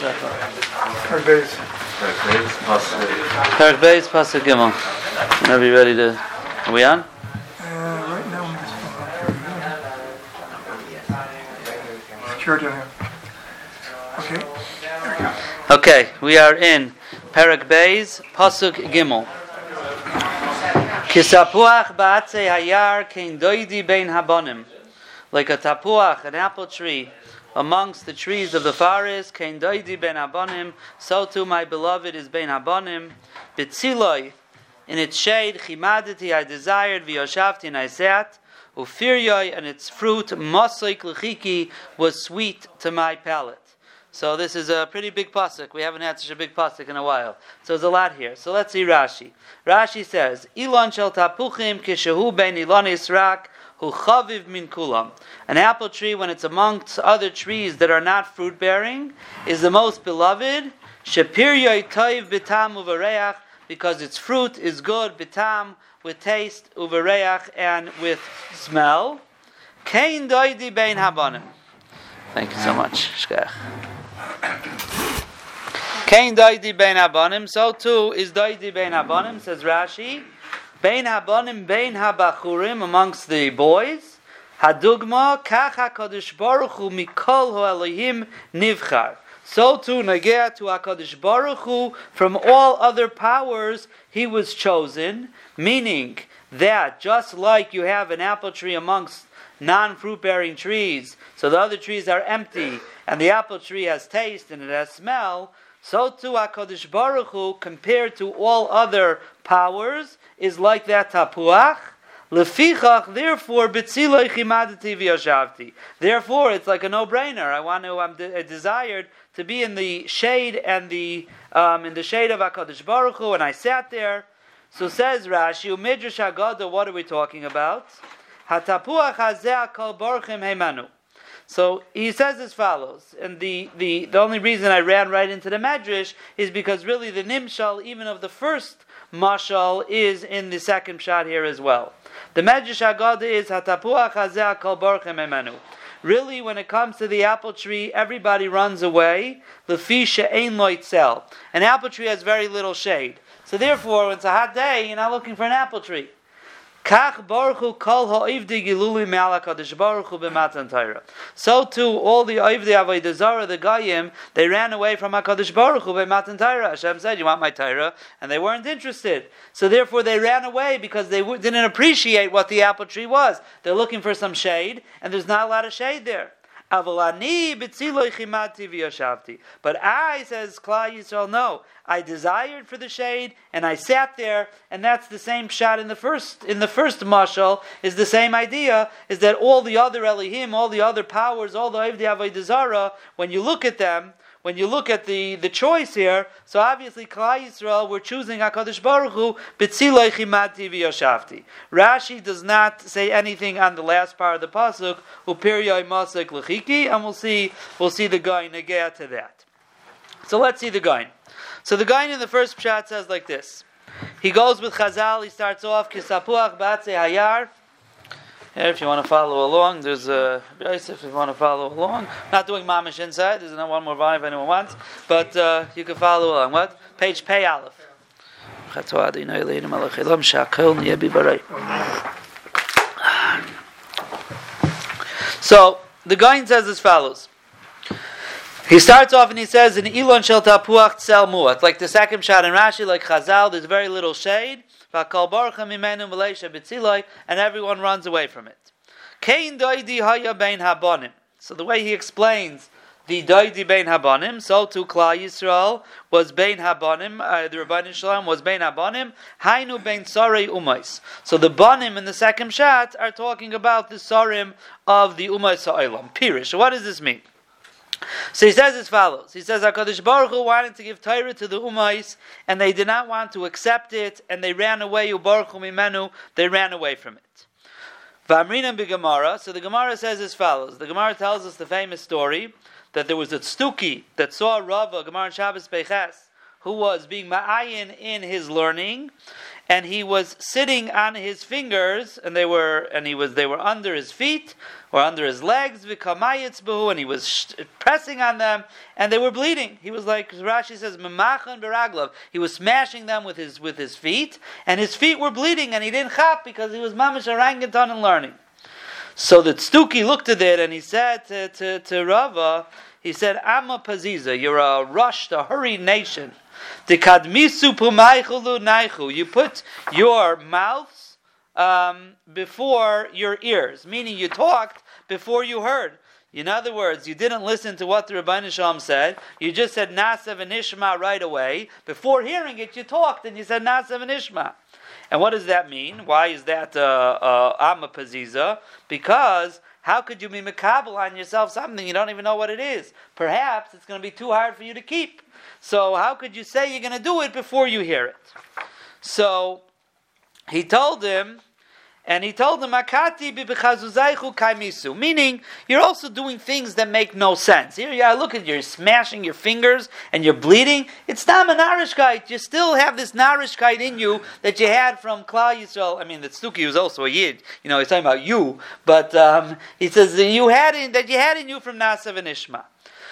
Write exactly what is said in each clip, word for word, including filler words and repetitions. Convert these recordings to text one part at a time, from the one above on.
Perek Beis. Perek Beis, Pasuk Gimel. Whenever you're ready to... Are we on? Uh, right now I'm just... Secure down here. Okay. There we go. Okay, we are in Perek Beis, Pasuk Gimel. Kisapuach ba'atzei hayar kein doidi bein habonim. Like a tapuach, an apple tree, amongst the trees of the forest, kein doidi bein habonim, so too my beloved is bein habonim. Bitziloi, in its shade, chimaditi I desired, v'yoshavti and I sat, ufiryoi, and its fruit, mosoik l'chiki, was sweet to my palate. So this is a pretty big pasuk. We haven't had such a big pasuk in a while. So there's a lot here. So let's see Rashi. Rashi says, Ilon shel tapuchim kishehu ben ilon israk hu chaviv min kulam. An apple tree, when it's amongst other trees that are not fruit-bearing, is the most beloved. Shepiryoy toiv bitam uvareach, because its fruit is good, bitam, with taste, uvareach, and with smell. Kein doidi bein habonim. Thank you so much. Shkach. Kain doidi bein habonim, so too is doidi bein habonim, says Rashi. Bein habonim, bein habachurim, amongst the boys. Hadugma, kach HaKadosh Baruch Hu mikol hu Elohim nivchar. So too, nagea to HaKadosh Baruch Hu, from all other powers, he was chosen. Meaning that, just like you have an apple tree amongst non-fruit-bearing trees, so the other trees are empty, and the apple tree has taste and it has smell, so too HaKadosh Baruch Hu, compared to all other powers, is like that tapuach. Lefichach, therefore, b'tziloi chimadati v'yoshavti. Therefore, it's like a no-brainer. I want to, I'm de- I desired to be in the shade and the um, in the shade of HaKadosh Baruch Hu, and I sat there. So says Rashi, Umidrash Haggadah, what are we talking about? Hatapuach hazeh kol borchim heimanu. So he says as follows, and the, the, the only reason I ran right into the Medrash is because really the nimshal, even of the first mashal, is in the second shot here as well. The Medrash Haggadah is Hatapuach hazeh kol borchim heimanu. Really, when it comes to the apple tree, everybody runs away. Lefi she'ein lo itzel. An apple tree has very little shade. So therefore, when it's a hot day, you're not looking for an apple tree. Kach Baruch Hu kol ha'ivdi giluli me'al HaKadosh Baruch Hu b'matan Torah. So too, all the Oivdi Avodah Zarah, the Goyim, they ran away from HaKadosh Baruch Hu b'matan Torah. Hashem said, you want my Torah? And they weren't interested. So therefore they ran away because they w- didn't appreciate what the apple tree was. They're looking for some shade, and there's not a lot of shade there. But I, says Klal Yisrael, no. I desired for the shade, and I sat there, and that's the same shot in the first in the first mashal, is the same idea, is that all the other Elohim, all the other powers, all the Oivdei Avodah Zarah, when you look at them, when you look at the, the choice here, so obviously Klal Yisrael, we're choosing HaKadosh Baruch Hu, B'tziloi chimati v'yoshavti. Rashi does not say anything on the last part of the pasuk, Upiryoi masek l'chiki, and we'll see we'll see the guy negea to that. So let's see the guy. So the guy in the first pshat says like this. He goes with Chazal, he starts off, Kisapuach ba'atzei hayar. Here, if you want to follow along, there's a if you want to follow along. Not doing mamish inside. There's not one more volume if anyone wants, but uh, you can follow along. What page? Pei Aleph. So the guy says as follows. He starts off and he says, "In Ilon shel tapuach tsel muat." Like the second shot in Rashi, like Chazal, there's very little shade. And everyone runs away from it. So the way he explains the doidi bein habonim, so to Klal Yisrael was bein habonim, uh, the Rabban Shalom was bein habonim, hainu bein sarei umais. So the bonim in the second shot are talking about the sarim of the umais ha'olam. Pirish. So what does this mean? So he says as follows. He says, HaKadosh Baruch Hu wanted to give Torah to the Ummais, and they did not want to accept it, and they ran away, Ubaruch Hu Mimenu, they ran away from it. V'amrinam b'Gemara, so the Gemara says as follows. The Gemara tells us the famous story, that there was a Tztuki that saw Rava, Gemara in Shabbos Peiches, who was being ma'ayin in his learning, and he was sitting on his fingers, and they were, and he was, they were under his feet or under his legs, v'kamayitz and he was sh- pressing on them, and they were bleeding. He was like Rashi says, memachan beraglav. He was smashing them with his with his feet, and his feet were bleeding, and he didn't chap because he was mamish orangutan and learning. So the Tztuki looked at it and he said to to, to Rava, he said, "Amma paziza, you're a rushed, a hurried nation. You put your mouths um, before your ears, meaning you talked before you heard. In other words, you didn't listen to what the Rebbeinu Shalom said. You just said Nasav and Ishma right away. Before hearing it, you talked and you said Nasav and Ishma. And what does that mean? Why is that uh, uh, Amma Paziza? Because how could you be makabel on yourself something you don't even know what it is? Perhaps it's going to be too hard for you to keep. So how could you say you're going to do it before you hear it? So he told him, and he told him, Akati b'chazuzaychu kaimisu, meaning you're also doing things that make no sense. Here you are, look at you, you're smashing your fingers and you're bleeding. It's not a narishkeit. You still have this narishkeit in you that you had from Klal Yisrael. I mean, the Tztuki was also a Yid. You know, he's talking about you, but um, he says that you had in that you had in you from Nasav and Ishma.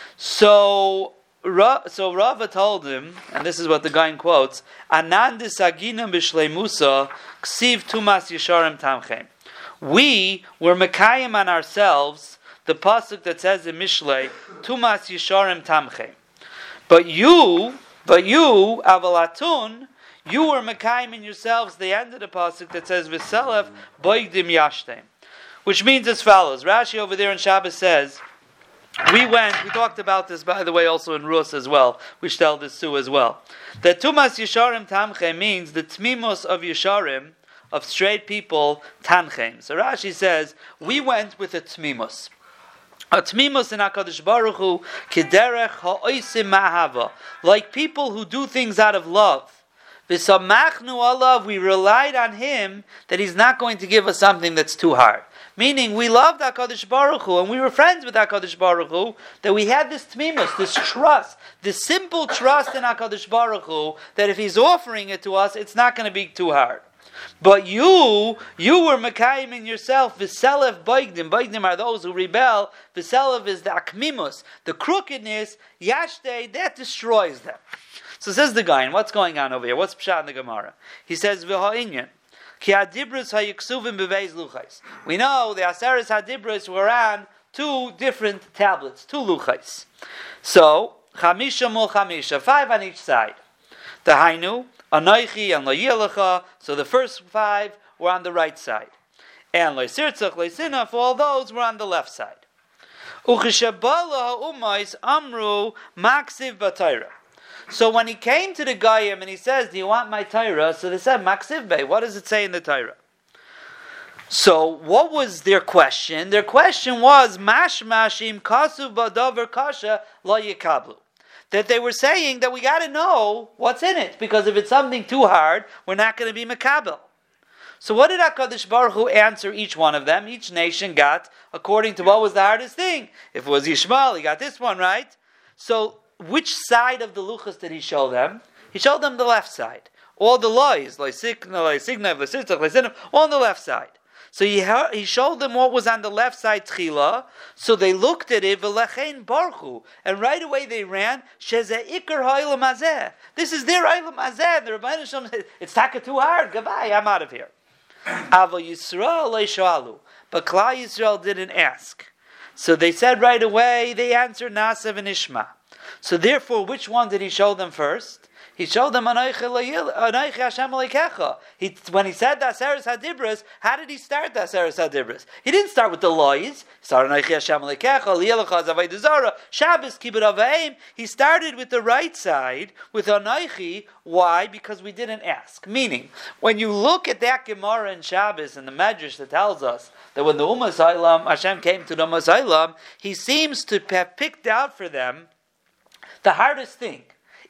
So. So Rava told him, and this is what the guy quotes, Anandis aginam b'shleimusa ksiv tumas yesharim tamchem. We were mekayim on ourselves the pasuk that says in Mishlei, tumas yesharim tamchem. But you, but you, avalatun, you were mekayim in yourselves the end of the pasuk that says v'selef boigdim yashtem, which means as follows. Rashi over there in Shabbos says, We went, we talked about this, by the way, also in Rus as well. We tell this too as well. That Tumas Yesharim Tamchem means the Tmimos of Yesharim, of straight people, Tanchem. So Rashi says, we went with a Tmimos. A Tmimos in HaKadosh Baruch Hu, Kederech Ha'oisim Ma'ahava. Like people who do things out of love. V'samachnu alav, we relied on Him that He's not going to give us something that's too hard. Meaning, we loved HaKadosh Baruch Hu, and we were friends with HaKadosh Baruch Hu, that we had this tmimus, this trust, this simple trust in HaKadosh Baruch Hu, that if He's offering it to us, it's not going to be too hard. But you, you were Mekayim in yourself, V'selef Boigdim. Boigdim are those who rebel. V'selef is the akmimus, the crookedness, Yashtei, that destroys them. So says the guy, and what's going on over here? What's Pshat in the Gemara? He says, V'ha'inyan. We know the Aseres HaDibros were on two different tablets, two luchais. So, chamisha mul chamisha, five on each side. The Hainu, Anoichi, and Lo Yelecha, so the first five were on the right side. And Lo Sirtzach, Lo Sinah, for all those were on the left side. Ucheshabala ha'umais amru maksiv b'Torah. So when he came to the Goyim and he says, do you want my Torah? So they said, Maksiv Bey, what does it say in the Torah? So what was their question? Their question was, Mash Mashim Kasu Badavar Kasha Lo Yikablu. That they were saying that we got to know what's in it, because if it's something too hard, we're not going to be Makabel. So what did HaKadosh Baruch Hu answer each one of them? Each nation got according to what was the hardest thing. If it was Yishmael, he got this one right. So which side of the luchas did he show them? He showed them the left side. All the lois, all on the left side. So he he showed them what was on the left side tchila. So they looked at it, and right away they ran. This is their Eilam Azeh. The Rebbeinu Shalom said, it's taka too hard. Goodbye, I'm out of here. Aval Yisrael leishalu, but Klal Yisrael didn't ask. So they said right away. They answered Nasav and Ishma. So therefore, which one did he show them first? He showed them Anoichi Hashem Elokecha. He when he said the Aseres HaDibros, how did he start the Aseres HaDibros? He didn't start with the lois. He started Anoichi Hashem Elokecha, Li'elecha Zavaydu Zara, Shabbos Kibbut Avayim. He started with the right side, with Anoichi. Why? Because we didn't ask. Meaning, when you look at that Gemara in Shabbos and the Medrash that tells us that when the Umas Olam, Hashem came to the Umas Olam, He seems to have picked out for them the hardest thing.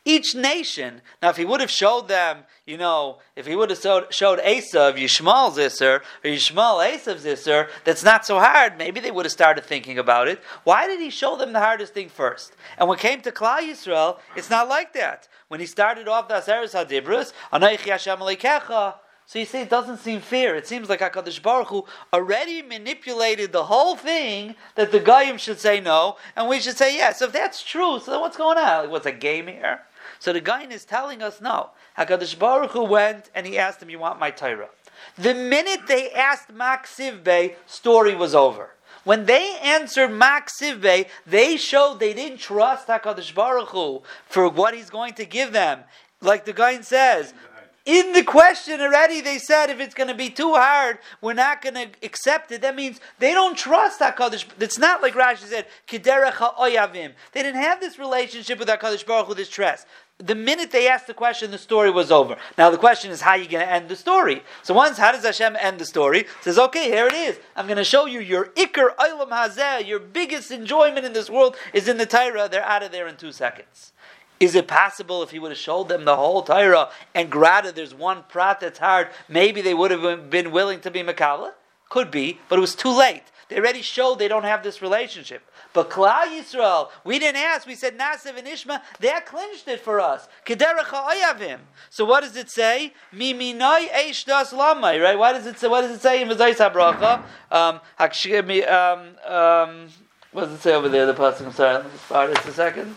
Each nation, now if he would have showed them, you know, if he would have showed, showed Esav Yishmael's Isser, or Yishmael Esav's Isser, that's not so hard, maybe they would have started thinking about it. Why did he show them the hardest thing first? And when it came to Klal Yisrael, it's not like that. When he started off the Aseres HaDibros, Anochi Hashem Aleikecha, so you see, it doesn't seem fair. It seems like HaKadosh Baruch Hu already manipulated the whole thing that the Goyim should say no, and we should say yes. So if that's true, so then what's going on? Like, what's a game here? So the Goyim is telling us no. HaKadosh Baruch Hu went and he asked him, you want my Torah? The minute they asked Mak Sivbei, story was over. When they answered Mak Sivbei, they showed they didn't trust HaKadosh Baruch Hu for what he's going to give them. Like the Goyim says, in the question already, they said if it's going to be too hard, we're not going to accept it. That means they don't trust HaKadosh. It's not like Rashi said, Kederech ha'oyavim. They didn't have this relationship with HaKadosh Baruch Hu, this trust. The minute they asked the question, the story was over. Now the question is, how are you going to end the story? So once, how does Hashem end the story? It says, okay, here it is. I'm going to show you your Iker Olam Hazeh, your biggest enjoyment in this world is in the Torah. They're out of there in two seconds. Is it possible if he would have showed them the whole Torah and granted there's one prat that's hard, maybe they would have been willing to be Makabla? Could be, but it was too late. They already showed they don't have this relationship. But Klal Yisrael, we didn't ask, we said Nasev and Ishma, they clinched it for us. Kederech ha'oyavim. So what does it say? Miminoi eish das lamai, right? What does it say? What does it say in V'zayis HaBracha? Um, um, um, what does it say over there, the pasuk? I'm sorry, let me just start this a second.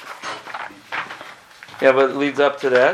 Yeah, but it leads up to that.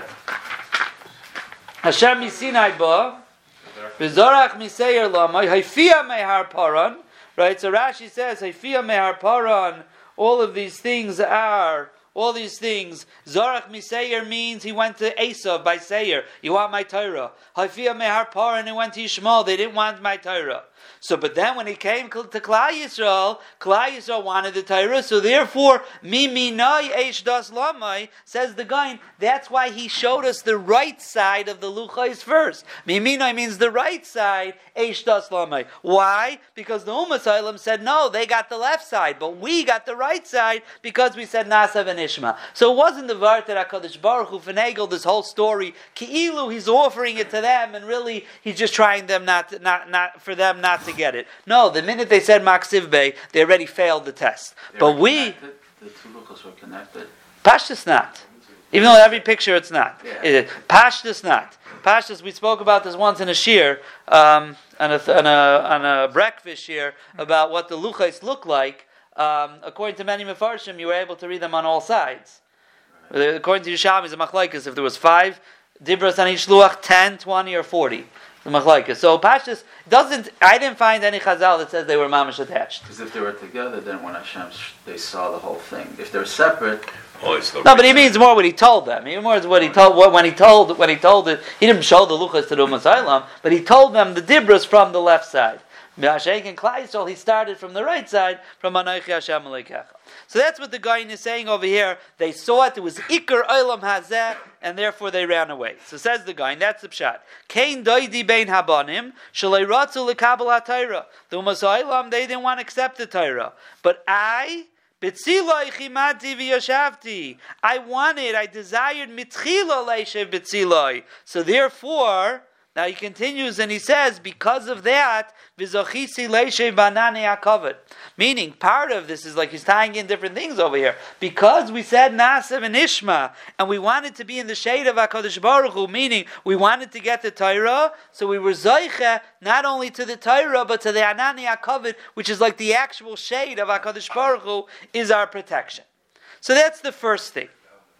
Hashem misinai ba, v'zorach miseir lamai, haifia mehar paran. Right, so Rashi says, haifia mehar paran. All of these things are, all these things. Zorach miseir means he went to Esav by Seir. You want my Torah. Haifia mehar paran, he went to Yishmael. They didn't want my Torah. So, but then when he came to Klal Yisrael, Klal Yisrael wanted the Torah, so therefore, mi minai eish das lamai, says the guy, that's why he showed us the right side of the luchais first. Mi minai means the right side, eish das lamai. Why? Because the Ummah Salem said, no, they got the left side, but we got the right side because we said Nasav and Ishma. So it wasn't the Vart that HaKadosh Baruch Hu finagled this whole story. Ki'ilu, he's offering it to them, and really, he's just trying them not, to, not, not for them not to get it. No, the minute they said Mak Sivbei, they already failed the test. They but we... Connected. The two luchos were connected. Pashtus not. Even though every picture it's not. Yeah. It, Pashtus not. Pashtus, we spoke about this once in a shir, um, on, a, on, a, on a breakfast shir, about what the luchais look like. Um, according to many Mefarshim, you were able to read them on all sides. Right. According to Yerushalmi, the machlaikas, if there was five dibros on each luach, ten, twenty, or forty. The machlaikas. So Pashtus doesn't. I didn't find any chazal that says they were mamish attached. Because if they were together, then when Hashem they saw the whole thing. If they're separate, Oh, it's the no, but he means more what he told them. He more is what he told what, when he told when he told it. He didn't show the luchas to the Ummah Salem, but he told them the dibros from the left side. Ma'asheik and Klal Yisrael, he started from the right side, from Anochi Hashem Aleikecha. So that's what the guy is saying over here. They saw it, it was Iker Olam Hazeh, and therefore they ran away. So says the guy, and that's the pshat. Kain doidi bein habanim, shalei ratzu lekabel ha-Torah. The Ummah Salem, they didn't want to accept the Torah. But I, B'tziloi chimati v'yashavti. I wanted, I desired mitchila leishev b'tziloi. So therefore, now he continues and he says, because of that, v'zochisi leishev banane hakavod. Meaning, part of this is like he's tying in different things over here. Because we said Nasev and Ishma, and we wanted to be in the shade of HaKadosh Baruch Hu, meaning we wanted to get the Torah, so we were zoiche not only to the Torah, but to the Anani HaKavod, which is like the actual shade of HaKadosh Baruch Hu, is our protection. So that's the first thing.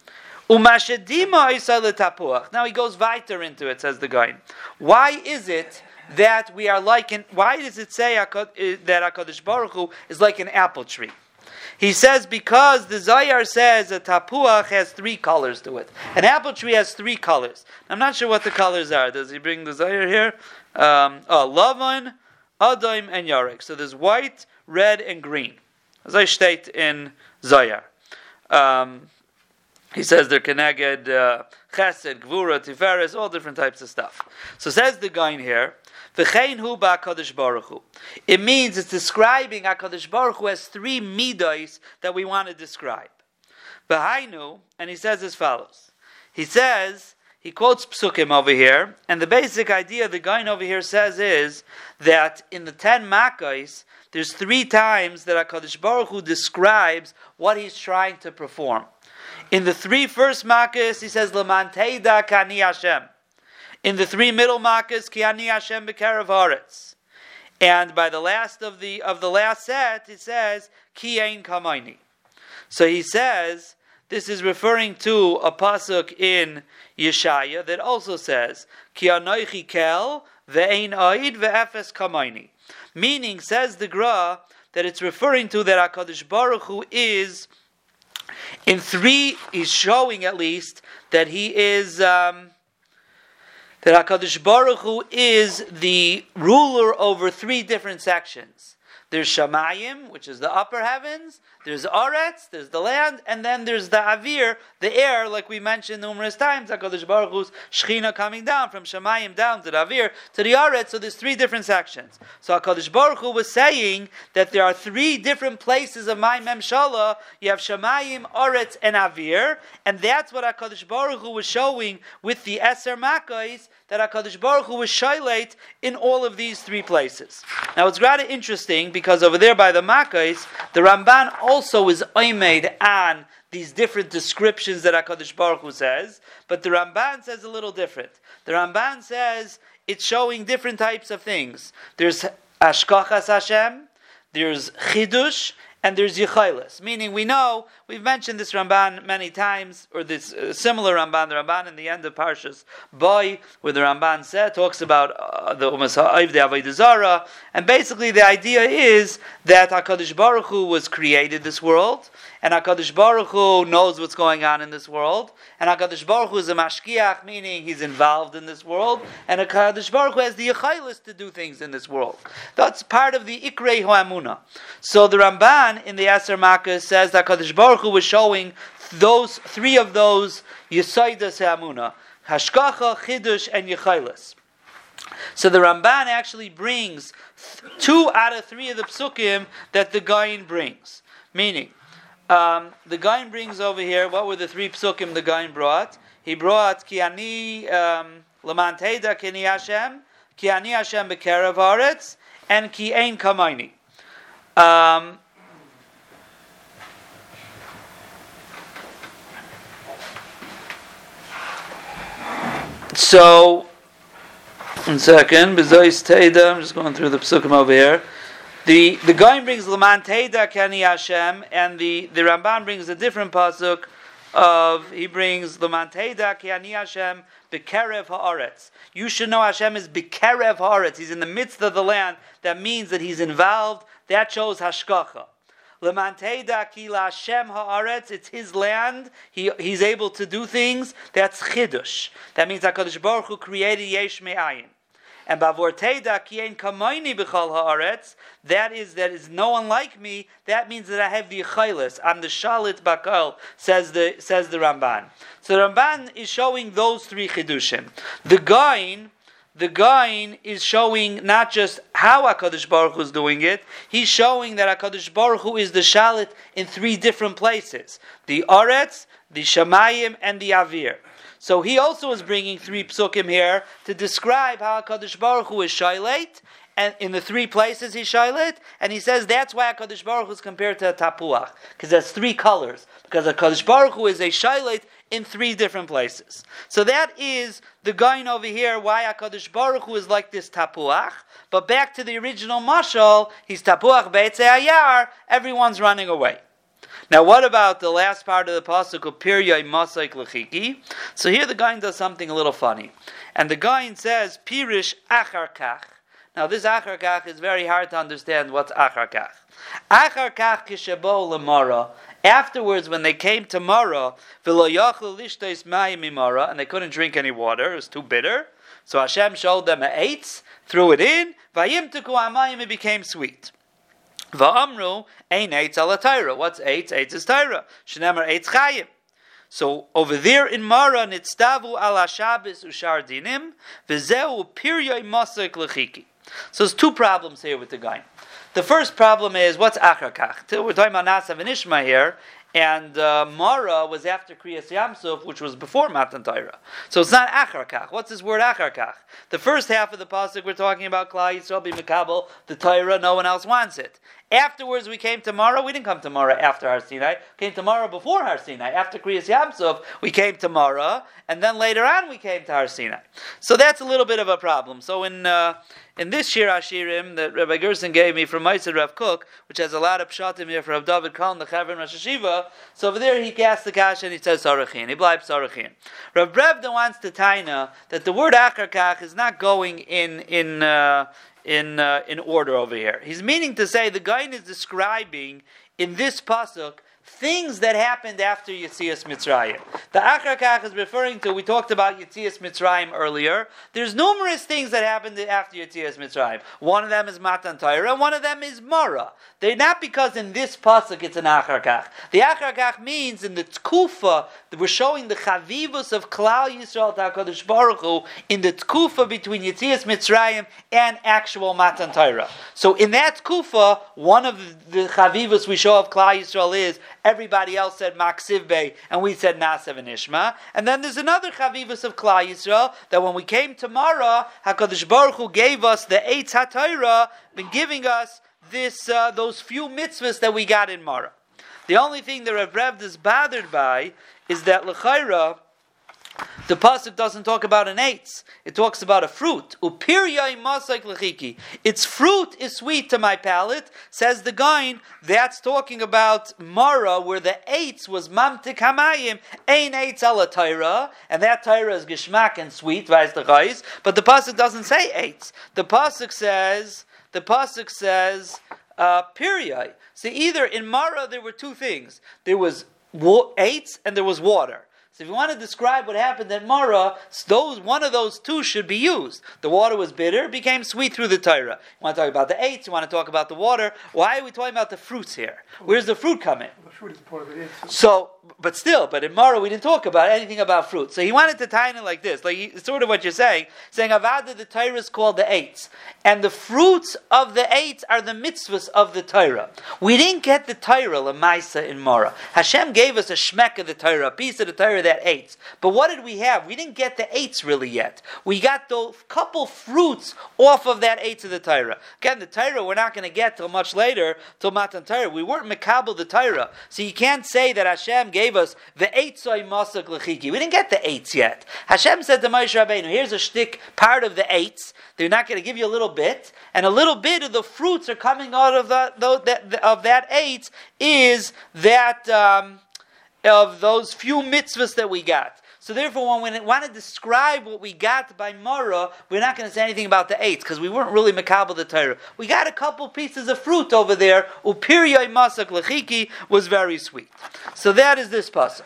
Now he goes weiter into it, says the guy. Why is it that we are like an, why does it say that HaKadosh Baruch Hu is like an apple tree? He says because the Zohar says a tapuach has three colors to it. An apple tree has three colors. I'm not sure what the colors are. Does he bring the Zohar here? Um, oh, Lavan, Adom, and Yarek. So there's white, red, and green. As I state in Zohar. Um, He says they're keneged, uh, chesed, gvura, tiferes, all different types of stuff. So says the guy in here, v'chein hu ba'akadosh baruch hu. It means it's describing HaKadosh Baruch Hu as three midos that we want to describe. B'hainu, and he says as follows. He says, he quotes Psukim over here, and the basic idea the guy over here says is that in the ten Makkos, there's three times that HaKadosh Baruch Hu describes what he's trying to perform. In the three first Makkos, he says, L'man teida kani Hashem. In the three middle Makkos, Ki ani Hashem b'kerev haaretz. And by the last of the of the last set, it says, Ki ein kamayni. So he says, this is referring to a pasuk in Yeshaya that also says, Ki anoichi kel ve'ein oid ve'efes kamayni. Meaning, says the Gra, that it's referring to that HaKadosh Baruch Hu is, in three, he's showing at least, that he is, um, that HaKadosh Baruch Hu is the ruler over three different sections. There's Shamayim, which is the upper heavens, there's Aretz, there's the land, and then there's the Avir, the air, like we mentioned numerous times, HaKadosh Baruch Hu's Shechina coming down from Shamayim down to the Avir to the Aretz, so there's three different sections. So HaKadosh Baruch Hu was saying that there are three different places of my Memshala. You have Shamayim, Aretz, and Avir, and that's what HaKadosh Baruch Hu was showing with the Eser Makkos, that HaKadosh Baruch Hu was shailate in all of these three places. Now it's rather interesting because over there by the Makkos, the Ramban also is oimed on these different descriptions that HaKadosh Baruch Hu says, but the Ramban says a little different. The Ramban says it's showing different types of things. There's Ashkachas Hashem, there's Chidush, and there's Yechailas. Meaning we know, we've mentioned this Ramban many times, or this uh, similar Ramban, the Ramban in the end of Parshas Boy, where the Ramban said, talks about uh, the Umas Ha'av, the Avodah Zarah, and basically the idea is that HaKadosh Baruch Hu was created this world, and HaKadosh Baruch Hu knows what's going on in this world, and HaKadosh Baruch Hu is a mashkiach, meaning he's involved in this world, and HaKadosh Baruch Hu has the yechailis to do things in this world. That's part of the Ikrei Ha'amuna. So the Ramban in the Eser Makkos says that HaKadosh Baruch Hu was showing those three of those Yesaidas Ha'amuna, Hashkacha, Chidush, and Yechailis. So the Ramban actually brings two out of three of the psukim that the Gaon brings. Meaning, um, the Gaon brings over here, what were the three psukim the Gaon brought? He brought Ki ani L'man teida kani Hashem, Ki ani Hashem b'kerev haaretz, and Ki ein kamayni. Um, so, one second, B'zois teida, I'm just going through the psukim over here. The the Gaon brings L'man teida kani Hashem, and the, the Ramban brings a different pasuk of, he brings L'man teida kani Hashem b'kerev haaretz. You should know Hashem is b'kerev haaretz. He's in the midst of the land. That means that he's involved. That shows hashkacha. L'man teida ki Hashem haaretz. It's his land. He he's able to do things. That's chidush. That means HaKadosh Baruch Hu created yesh me'ayin. And bavor teida ki ein kamayni b'chal haaretz. That is, that is no one like me. That means that I have the yechailis. I'm the shalit bakal, says the says the Ramban. So the Ramban is showing those three chidushim. The Gaon, the Gaon is showing not just how HaKadosh Baruch Hu is doing it. He's showing that HaKadosh Baruch Hu is the shalit in three different places: the Aretz, the Shamayim, and the Avir. So he also is bringing three psukim here to describe how HaKadosh Baruch Hu is shailet, and in the three places he's shailet, and he says that's why HaKadosh Baruch Hu is compared to a tapuach, because there's three colors, because HaKadosh Baruch Hu is a shailet in three different places. So that is the Gaon over here, why HaKadosh Baruch Hu is like this tapuach. But back to the original mashal, he's tapuach beitzei hayar, everyone's running away. Now, what about the last part of the pasuk of Piryai Masaik Lechiki? So here the Gaon does something a little funny, and the Gaon says Pirish Achar Kach. Now, this Achar Kach is very hard to understand. What's Achar Kach? Achar Kach Kishabo Lemara. Afterwards, when they came to Mara, V'lo yachlu lishtais mayim mimara, and they couldn't drink any water; it was too bitter. So Hashem showed them an eitz, threw it in, Vayimtuku hamayim, it became sweet. Va'amru ein eitz ala Torah. What's eitz? Eitz is Torah. Shneimar eitz chayim. So over there in Mara, nitzdavu ala Shabbos ushar dinim, v'zeu piryai masak lechiki. So there's two problems here with the Gaon. The first problem is, what's achar kach? We're talking about Nasav and Ishma here, And uh, Mara was after Kriyas Yamsuf, which was before Matan Torah. So it's not Achar Kach. What's this word Achar Kach? The first half of the pasuk we're talking about Klal Yisrael be Mekabel, the Torah, no one else wants it. Afterwards, we came to Mara. We didn't come to Mara after Har Sinai. We came to Mara before Har Sinai. After Kriyas Yamsuf, we came to Mara, and then later on we came to Har Sinai. So that's a little bit of a problem. So in uh, in this Shir Hashirim that Rabbi Gerson gave me from Meiser Rav Kook, which has a lot of pshatim here for Rav David Kaln, the Chaver in Rosh Hashiva, so over there he casts the kasha and he says Sarachin. He bleibt Sarachin. Rav Brevda wants to taina that the word Achar Kach is not going in in. Uh, In uh, in order over here. He's meaning to say the guy is describing in this pasuk things that happened after Yetzias Mitzrayim. The Achar Kach is referring to, we talked about Yetzias Mitzrayim earlier. There's numerous things that happened after Yetzias Mitzrayim. One of them is Matan Torah, and one of them is Mara. They're not because in this pasuk it's an Achar Kach. The Achar Kach means in the Tkufa, that we're showing the Chavivus of Klal Yisrael HaKadosh Baruch Hu in the Tkufa between Yetzias Mitzrayim and actual Matan Torah. So in that Tkufa, one of the Chavivus we show of Klal Yisrael is everybody else said Maksivbe, and we said Nasav and Ishma. And then there's another Chavivus of Klal Yisrael, that when we came to Mara, HaKadosh Baruch Hu gave us the Eitz HaTorah, been giving us this uh, those few mitzvahs that we got in Mara. The only thing that Rav Revd is bothered by is that L'chaira, the pasuk doesn't talk about an eitz. It talks about a fruit. Upiryai masak lechiki. Its fruit is sweet to my palate, says the Gaon. That's talking about Mara, where the eitz was mamtik hamayim, ein eitz ala Torah, and that Torah is geshmak and sweet, vayz l'chayis. But the pasuk doesn't say eitz. The pasuk says, the pasuk says, uh, piryai. So either in Mara there were two things. There was wa- eitz and there was water. So if you want to describe what happened at Mara, those one of those two should be used. The water was bitter, it became sweet through the Torah. You want to talk about the eitz, you want to talk about the water. Why are we talking about the fruits here? Where's the fruit come in? The fruit is part of it. So, but still, but in Mara we didn't talk about anything about fruit. So he wanted to tie in like this, like he, sort of what you're saying, saying Avada, the Torah is called the eitz, and the fruits of the eitz are the mitzvahs of the Torah. We didn't get the Torah l'maisa in Mara. Hashem gave us a shmek of the Torah, a piece of the Torah that eitz. But what did we have? We didn't get the eitz really yet. We got those couple fruits off of that eitz of the Torah. Again, the Torah we're not going to get till much later, till Matan Torah. We weren't mekabel the Torah, so you can't say that Hashem gave us the eitzoi masak lechiki. We didn't get the eitz yet. Hashem said to Moshe Rabbeinu, here's a shtick part of the eitz. They're not going to give you a little bit, and a little bit of the fruits are coming out of the, the of that eitz is that um, of those few mitzvahs that we got. So therefore, when we want to describe what we got by Mara, we're not going to say anything about the eitz, because we weren't really mekabel the Torah. We got a couple pieces of fruit over there. Upiryai masak lechiki was very sweet. So that is this pasuk.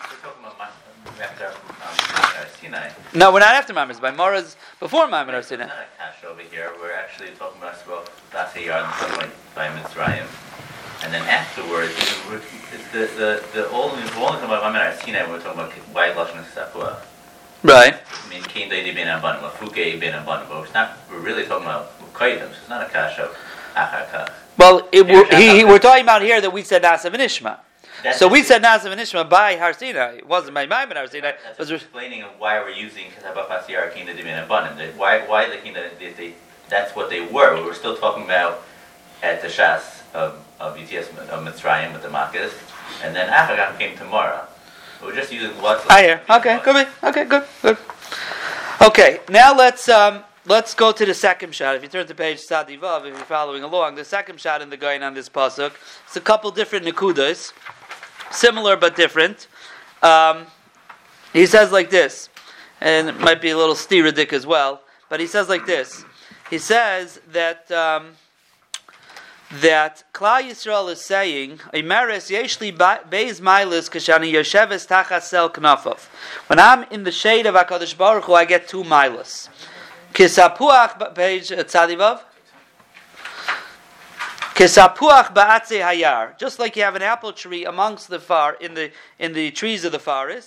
No, we're not after Ma'amar. By Mara's before Ma'amar Har Sinai. It's not a cash over here. We're actually talking about Basayar and something by Mitzrayim. And then afterwards, the the the only we're only talking about Ma'amar Har Sinai. We're talking about why lashon sapua. Right. I mean, Kain Daidi Ben Abanim, Fuke Ben Abanim. But it's not. We're really talking about Kaidim. So it's not a cash of Achar Kach. Well, it, we're, he, he, we're talking about here that we said Nasav and Ishma. That's so we said Nasav and Ishma by Har Sinai. It wasn't by Ma'amar Har Sinai. That's was explaining why we're using Kasabafasiyar Kain Daidi Ben Abanim. Why why the Kain they, they that's what they were. We were still talking about at the Shas of of E T S of Mitzrayim with the Makkahs, and then Achar Kach came to Mara. We're just using what's. I hear. Okay, good. Okay, good, good. Okay, now let's um, let's go to the second shot. If you turn to page Sadi Vav, if you're following along, the second shot in the Gaon on this pasuk, it's a couple different nekudas, similar but different. Um, he says like this, and it might be a little stiradik as well, but he says like this. He says that. Um, that Klal Yisrael is saying, "Imares yeshli beis milas kashani yosheves tachas sel knafov." When I'm in the shade of Hakadosh Baruch Hu, I get two milas. Kisapuach, page Tzadivav. Kisapuach ba'atzei hayar. Just like you have an apple tree amongst the far in the in the trees of the forest.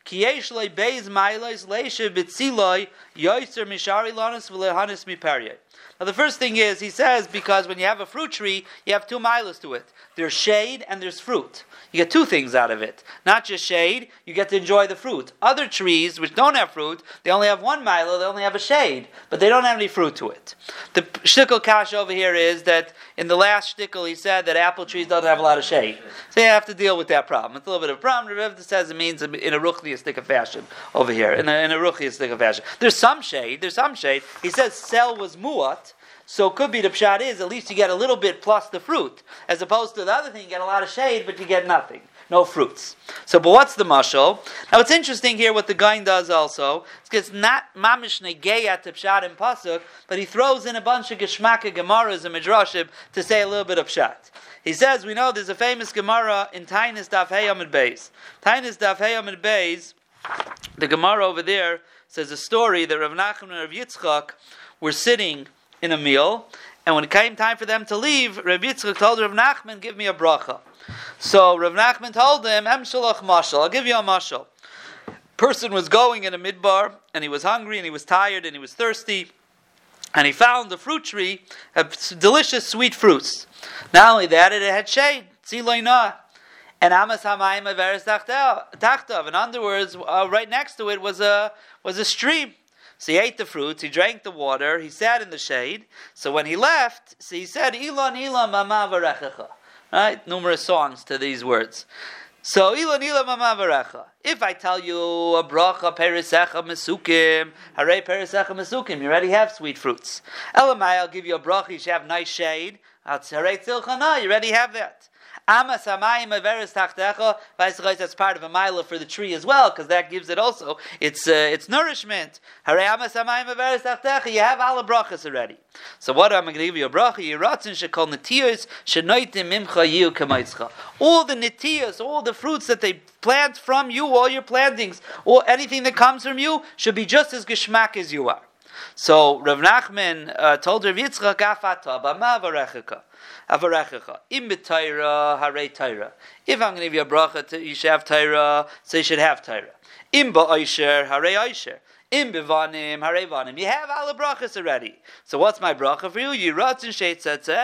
Ki yesh lei beis mailos leishe bitziloi yoiser mishari lanos v'lehanis miperye. Now the first thing is, he says, because when you have a fruit tree, you have two milos to it. There's shade and there's fruit. You get two things out of it. Not just shade, you get to enjoy the fruit. Other trees, which don't have fruit, they only have one milo, they only have a shade, but they don't have any fruit to it. The shtickle kash over here is that in the last shtickle he said that apple trees don't have a lot of shade. So you have to deal with that problem. It's a little bit of a problem. Rebbe says it means in a ruchniistic fashion over here, in a, in a ruchniistic fashion. There's some shade, there's some shade. He says sel was muat. So it could be the pshat is, at least you get a little bit plus the fruit. As opposed to the other thing, you get a lot of shade, but you get nothing. No fruits. So, but what's the mashal? Now it's interesting here what the guy does also. It's not mamish negeyat to pshat and pasuk, but he throws in a bunch of geshmaka gemaras and midrashim to say a little bit of pshat. He says, we know there's a famous gemara in Tainis Daf Hey Amud Beis. Tainis Daf Hey Amud Beis, the gemara over there says a story that Rav Nachman and Rav Yitzchak were sitting in a meal, and when it came time for them to leave, Rav Yitzchak told Rav Nachman, give me a bracha. So Rav Nachman told him, Em shalach mashal, I'll give you a mashal. Person was going in a midbar, and he was hungry, and he was tired, and he was thirsty, and he found a fruit tree, had delicious sweet fruits. Not only that, it had shade, tziloi na. And amas hamayim averes tachtav. In other words, uh, right next to it was a was a stream. So he ate the fruits, he drank the water, he sat in the shade. So when he left, so he said, Ilan Ilan Mama Varechecha. Right? Numerous songs to these words. So, Ilan Ilan Mama Varecha. If I tell you a bracha perisecha mesukim, hare perisecha mesukim, you already have sweet fruits. Elamai, I'll give you a bracha, you should have nice shade. Hare tzilchana, you already have that. Amas hamayim averes tachtecha. That's part of a mila for the tree as well, because that gives it also its uh, its nourishment. Hare amas hamayim averes tachtecha. You have all the brachas already. So what am I going to give you a bracha? Yiratzin shekol netiyos shenoitim mimcha yiu k'maitzcha. All the netiyos, all the fruits that they plant from you, all your plantings, or anything that comes from you, should be just as geschmack as you are. So Rav Nachman uh, told Rav Yitzchak, Afata b'ma varecheka. Avarechecha. Im b'Torah, hare Torah. If I'm going to give you a bracha, you should have Torah, so you should have Torah. Im ba'Oisher, hare Oisher. Im b'Vanim, hare Vanim. You have all the brachas already. So what's my bracha for you? Yiratzin sheit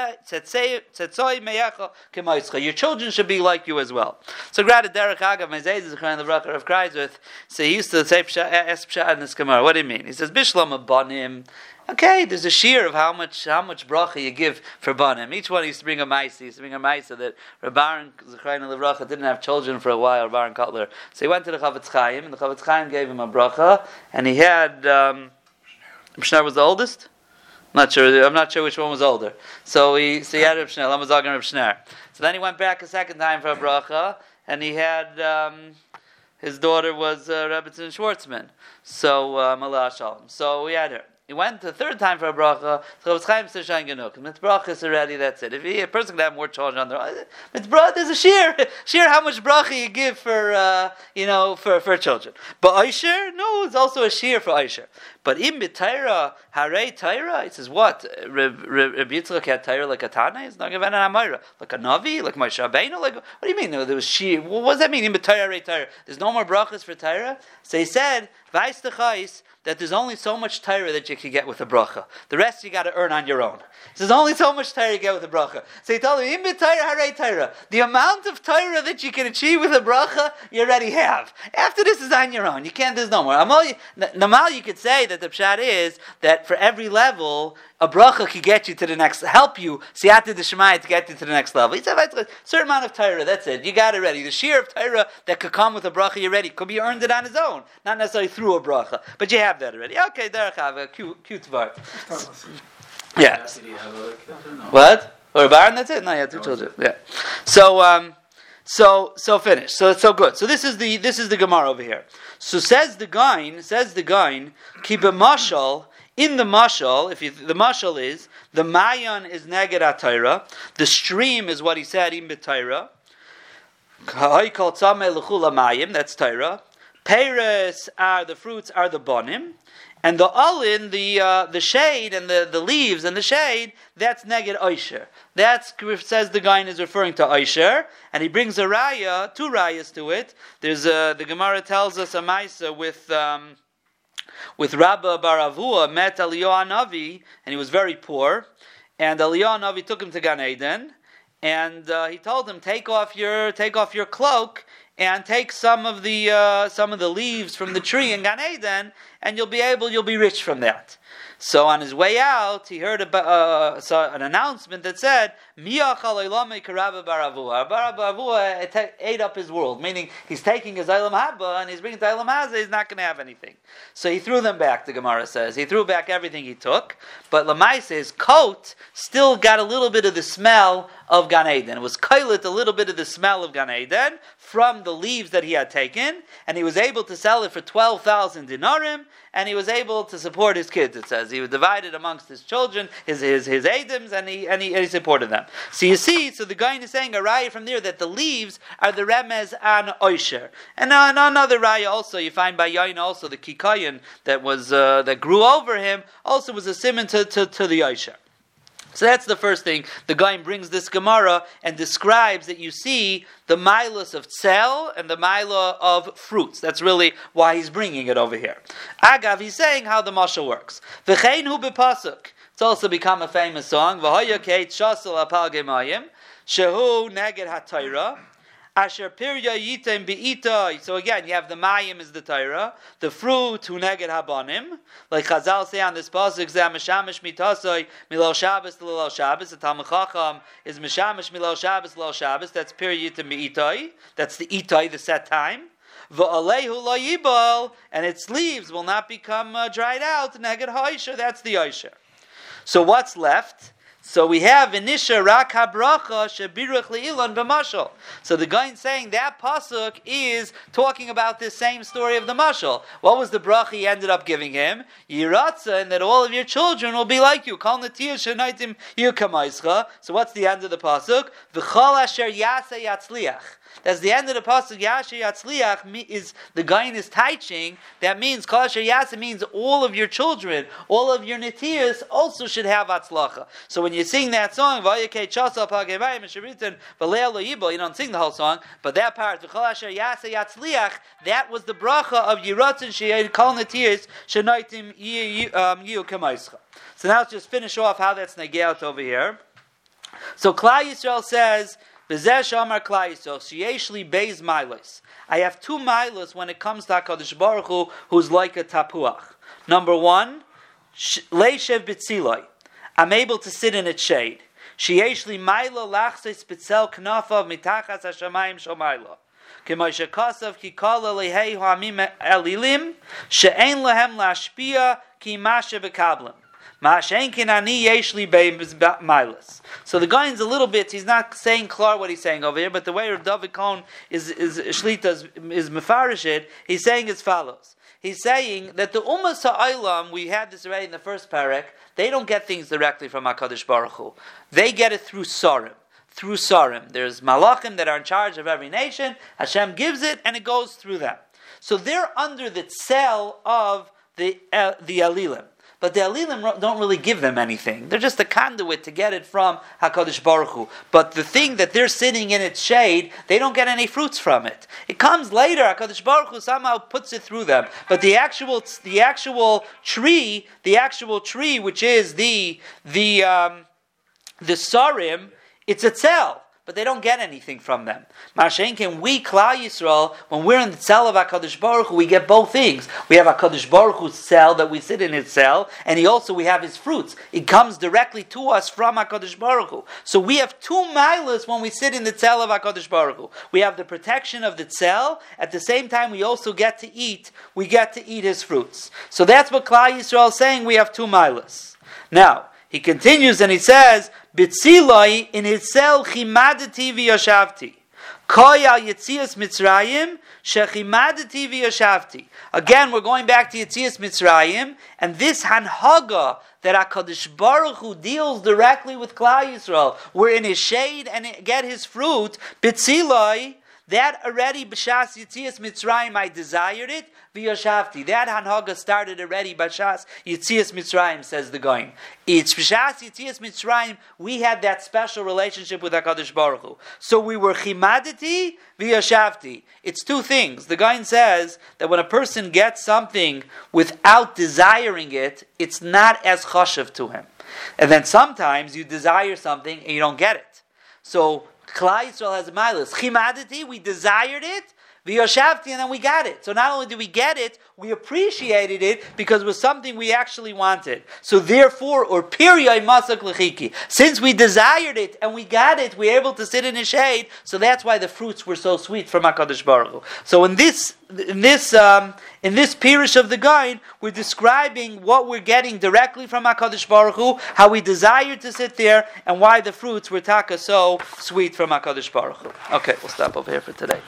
tzetzoi meyecha k'moischa. Your children should be like you as well. So Grada Derech Agav, Mezez is the bracha of Kreiswith. So he used to say, ask Pshat in this Gemara. What do you mean? He says, Bishlam abanim. Okay, there's a shear of how much how much bracha you give for banim. Each one used to bring a maisa. He used to bring a maisa that Rabbaran Zechrein Levracha didn't have children for a while. Rabbaran Kotler, so he went to the Chavetz Chaim, and the Chavetz Chaim gave him a bracha, and he had um, Shner was the oldest. I'm not sure. I'm not sure which one was older. So he so he had Reb Shner. Lamazag and Reb Shner. So then he went back a second time for a bracha, and he had. Um, his daughter was uh, Rebbetzin Schwartzman. So uh, Malah Shalom. So we had her. He went the third time for a bracha. So Chavetz Chaim says Shain Genuk. It's brachas already. That's it. If he, a person could have more children on their own, it's brach. There's a sheer, sheer how much bracha you give for, uh, you know, for, for children. But Aisher, no, it's also a sheer for Aisher. But in b'Torah, hare Torah, it says what? Reb Yitzchak had Torah like a Tana. It's not given an Amira, like a Navi, like Moshe Rabbeinu. Like what do you mean? No, there was sheer. What does that mean? In b'Torah, hare Torah. There's no more brachas for Torah. So he said, Vayis techais, that there's only so much Torah that you can get with a bracha. The rest you got to earn on your own. There's only so much Torah you get with a bracha. So he told him, in b'Torah, hare Torah. The amount of Torah that you can achieve with a bracha, you already have. After this is on your own. You can't, there's no more. Namal, you could say that the pshat is that for every level, a bracha could get you to the next, help you, siyata d'shemaya, to get you to the next level. He said, a certain amount of Torah, that's it. You got it ready. The sheer of Torah that could come with a bracha, you're ready. Could be earned it on his own, not necessarily through a bracha. But you have that already. Okay, Derech Hava, cute, cute var. Yeah. What? Or a baron? That's it. No, you have two children. Yeah. So, um, so, so finish. So it's so good. So this is the this is the Gemara over here. So says the Gain, says the Gain, keep a mashal. In the mashal, if you, the mashal is the mayan is neged atayra, the stream is what he said in b'tayra. Hay kol tzamei l'chula mayim, that's tayra. Peres are the fruits are the bonim, and the olin, the uh, the shade and the, the leaves and the shade, that's neged oisher. That's says the guy is referring to oisher, and he brings a raya, two rayas to it. There's a, the Gemara tells us a ma'isa with um, with Rabba bar Avua met Eliyahu Navi, and he was very poor, and Eliyahu Navi took him to Gan Eden, and uh, he told him take off your take off your cloak and take some of the uh, some of the leaves from the tree in Gan Eden, and you'll be able, you'll be rich from that. So on his way out, he heard about, uh, saw an announcement that said, "Miachal Eilame Karabba Baravua." Baravua ate up his world, meaning he's taking his Eilam Haba and he's bringing to Eilam Hazeh. He's not going to have anything. So he threw them back. The Gemara says he threw back everything he took, but Lamaisa, his coat still got a little bit of the smell of Gan Eden. It was kailit, a little bit of the smell of Gan Eden from the leaves that he had taken, and he was able to sell it for twelve thousand dinarim, and he was able to support his kids. It says he was divided amongst his children, his his his Adams, and he and he, and he supported them. So you see, so the guy is saying a raya from there that the leaves are the remez an oisher, and now another raya also you find by Yain also the kikayin that was uh, that grew over him also was a simon to, to, to the oisher. So that's the first thing. The guy brings this Gemara and describes that you see the milos of tzel and the milo of fruits. That's really why he's bringing it over here. Agav, he's saying how the mashal works. V'chein hu b'pasuk. It's also become a famous song. V'hoya keit shasel apal gemayim shehu neged haTorah. Asher pirya yitem be'itay. So again, you have the mayim is the Torah, the fruit hu neged habanim. Like Chazal say on this pasuk, zeh mishamish mitasay milal Shabbos to lilal Shabbos. The Talmud Chacham is mishamish milal Shabbos lilal Shabbos. That's pirya yitem be'itay. That's the itay, the set time. V'alehu lo yibal, and its leaves will not become uh, dried out. Neged ha'isher. That's the isher. So what's left? So we have Inisha Rak HaBracha Shebiruch Le'ilan B'mashal. So the guy is saying that pasuk is talking about this same story of the mashal. What was the bracha he ended up giving him? Yiratza, and that all of your children will be like you. Kol Natiyah Shenaitim Yukamaischa. So what's the end of the pasuk? V'chol Asher Yasa Yatzliach. That's the end of the pasuk. Yasher Yatzliach is the guy is teaching. That means Kol Asher Yasa means all of your children, all of your netiyas also should have atzlacha. So when you sing that song, you don't sing the whole song, but that part, that was the bracha of Yiratzin Sheyed Kol Netiyas Shenaitim Yiyu Kamaischa. So now let's just finish off how that's negayot over here. So Klal Yisrael says, I have two milos when it comes to HaKadosh Baruch Hu, who's like a tapuach. Number one, leishev b'tziloi. I'm able to sit in its shade. Sheyesh li milo lachses b'tzel knafav mitachas hashamayim shomaylo. K'moshe kasav ki kala lehei ha'amim elilim she'en lehem lashpia ki mashe b'kablim. So the guy is a little bit, he's not saying klar what he's saying over here, but the way Rav David Cohen is, is Shlita is, is mefarish it, he's saying as follows. He's saying that the Ummah Ha'olam, we had this already in the first parak, they don't get things directly from HaKadosh Baruch Hu. They get it through Sarim. Through Sarim. There's Malachim that are in charge of every nation. Hashem gives it and it goes through them. So they're under the tzel of the, uh, the Alilim. But the Alilim don't really give them anything. They're just a conduit to get it from HaKadosh Baruch Hu. But the thing that they're sitting in its shade, they don't get any fruits from it. It comes later. HaKadosh Baruch Hu somehow puts it through them. But the actual, the actual tree, the actual tree, which is the the um, the Sarim, it's a tzel. But they don't get anything from them. Mashenkin, we Klal Yisrael, when we're in the cell of HaKadosh Baruch Hu, we get both things. We have HaKadosh Baruch Hu's cell that we sit in his cell, and he also we have his fruits. It comes directly to us from HaKadosh Baruch Hu. So we have two milas when we sit in the cell of HaKadosh Baruch Hu. We have the protection of the cell. At the same time, we also get to eat. We get to eat his fruits. So that's what Klal Yisrael is saying. We have two milas. Now he continues and he says, B'tziloi in his cell chimadati v'yashavti. Koyal Yetzias Mitzrayim shechimadati v'yashavti. Again, we're going back to Yetzias Mitzrayim, and this hanhaga that HaKadosh Baruch Hu deals directly with Klal Yisrael. We're in his shade and get his fruit. B'tziloi, that already b'shas Yitzias Mitzrayim I desired it, v'yoshavti. That hanhaga started already b'shas Yitzias Mitzrayim, says the Goyim. It's b'shas Yitzias Mitzrayim we had that special relationship with HaKadosh Baruch Hu. So we were chimaditi v'yoshavti. It's two things. The Goyim says that when a person gets something without desiring it, it's not as chashav to him. And then sometimes you desire something and you don't get it. So Klal Yisrael has a milas. Chimaditi, we desired it, v'yoshavti, and then we got it. So not only did we get it, we appreciated it because it was something we actually wanted. So therefore, or period masak lechiki. Since we desired it and we got it, we were able to sit in the shade. So that's why the fruits were so sweet from HaKadosh Baruch Hu. So in this, in this, um, in this pirish of the Gaon, we're describing what we're getting directly from HaKadosh Baruch Hu, how we desired to sit there, and why the fruits were taka so sweet from HaKadosh Baruch Hu. Okay, we'll stop over here for today.